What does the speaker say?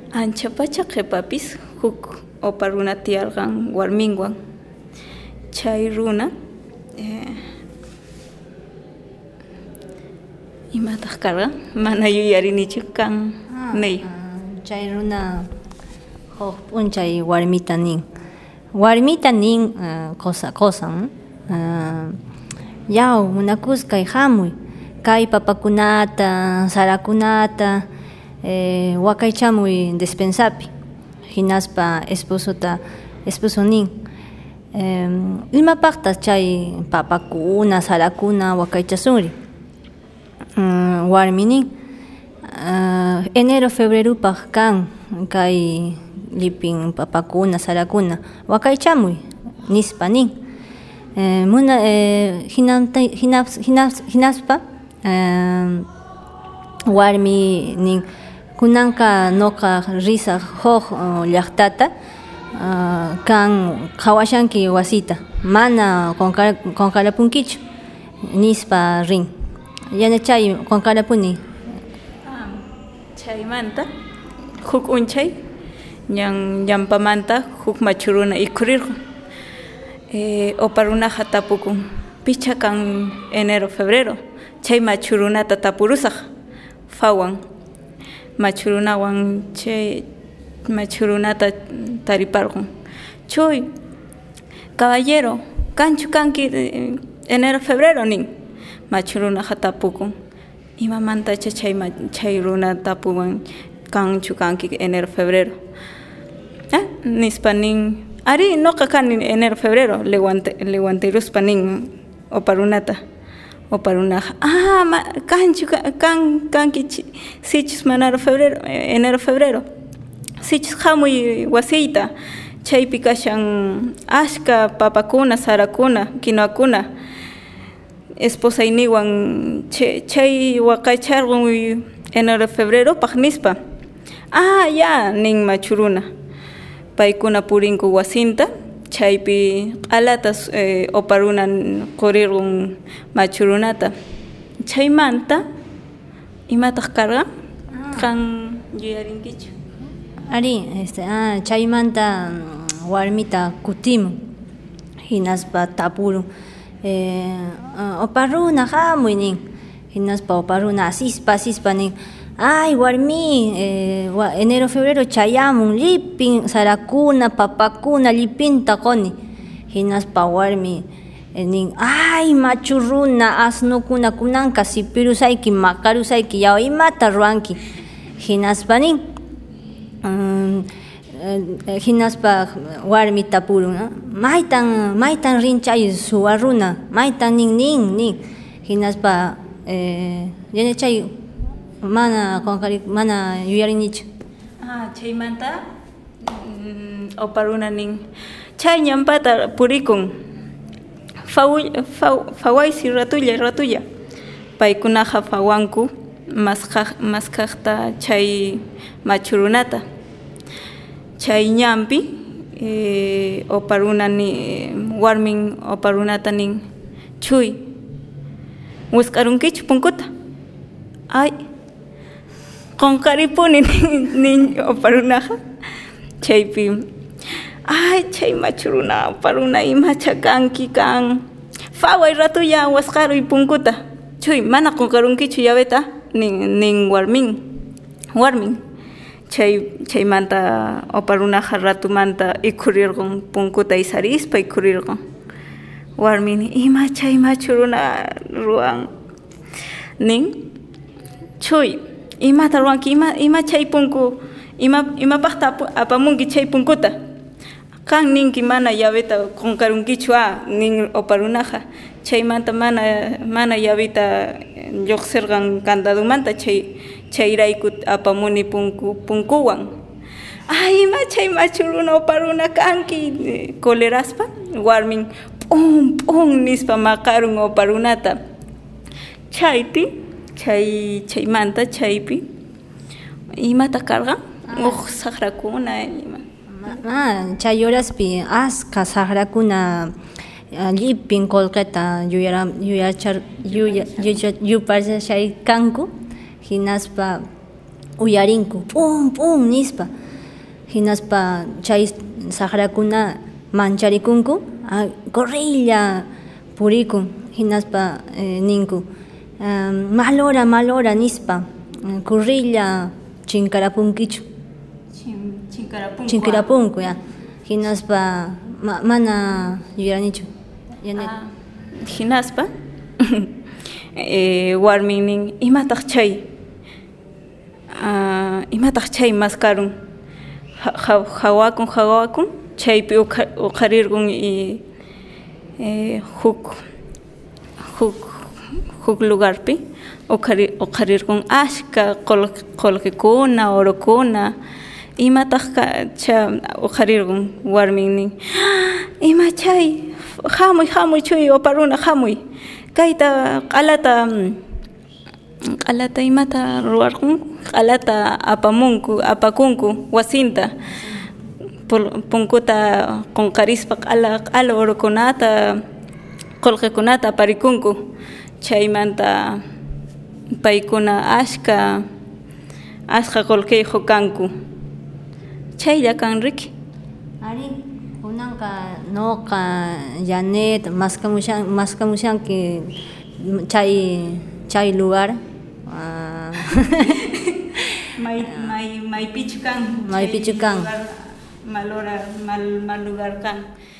Ancha pacha qhipapis huk opa runa tiyarqan warminwan. Chay runa imataq karqa mana yuyarinichu kan ney. Chay runa huk p'unchay warmita nin. Warmita nin qosan yaw munakuskay hamuy kay papakunata sarakunata wakaychamuy despensapi hinaspa esposo nin imapaqtas chay papakuna sarakuna wakaychasunri warmi nin enero febrerupaq kan kay llipin papakuna sarakuna wakaychamuy nispa nin hinaspa warmi nin kunanka noqa risaq huk llaqtata kan qhawashanki wasita mana qunqarapunkichu nispa rin yana chay qunqarapuni chaymanta huk unchay llampamanta huk machuruna ikhurirqun opa runaqa tapukun picha kan enero febrero chay machurunata tapurusaq fawan machurunawan chay machurunata tariparqun chuy caballero kanki enero febrero nin machurunaqa tapukun imamantacha chay runa tapuwan kanki enero febrero nispa nin ari noqa kani enero febrero lewantiruspa nin opa runaqa kanki sichus manaro febrero enero febrero sichus hamuy wasiyta chaypi kashan ashka papakuna sarakuna kinuwakuna esposayniwan chay waqaycharqun enero febrero paq nispa ya nin machuruna paykuna purinku wasinta chaypi q'alatas opa runa qurirqun machurunata chaymanta imataq karqa kan yuyarinkichu ari chaymanta warmita kutimun hinaspa tapurun opa runa hamuy nin hinaspa opa runa asispa nin ay warmi enero febrero chayamun llipin sarakuna papakuna llipinta quni hinaspa warmi nin ay machuruna asnukuna kunanka sipirusayki maqarusayki yaw imata ruwanki hinaspa nin hinaspa warmi tapurun maytan rin chay suwa runa maytan nin hinaspa yana chay mana yuyarinichu chaymanta opa runa nin chay ñampata purikun fawaysi ratulla paykunaqa fawanku maskaqta chay machurunata chay ñampi opa runa warmin opa runata nin chuy wisq'arunkichu punkuta ay qunqaripuni nin opa runaqa chaypi ay chay machuruna opa runa imacha kanki kan faway ratulla wasqaruy punkuta chuy mana qunqarunkichu yaweta nin warmin chaymanta opa runaqa ratumanta ikhurirqun punkuta isarispa ikhurirqun warmini ima chay machuruna ruwan nin chuy imata ruwanki ima chay punku imapaqta apamunki chay punkuta kan ninki mana yawita qunqarunkichu nin opa runaqa chaymanta mana yawita lluqsirqan candadumanta chayrayku apamuni punkuwan ima chay machuruna opa runa kanki koleraspa warmin p'un nispa maqarun opa runata chaymanta chaypi imata karqa saqrakuna chay horaspi asqa saqrakuna llipin qullqita yupachashaykanku hinaspa uyarinku p'un nispa hinaspa chay saqrakuna mancharikunku corrilla purikun hinaspa ninku malora nispa corrilla chinkarapunkichu chinkarapunku ya hinaspa mana yuranichu hinaspa warminin imataq chay maskarun hawakun chaypi uqharirqun huk lugarpi uqharirqun ashka qullqikuna orokuna imataq uqharirqun warminin ima chay hamuy chuy oparuna hamuy kayta q'alata imata ruwarqun q'alata apakunku wasinta punkuta qunqarispa q'ala urukunata qullqikunata aparikunku chaymanta paykuna ashka qullqiyuq kanku chaylla kan riki ari kunanqa noqa Janet maskamushanki chay lugar maypichu kan maypichu kan mal lugar kan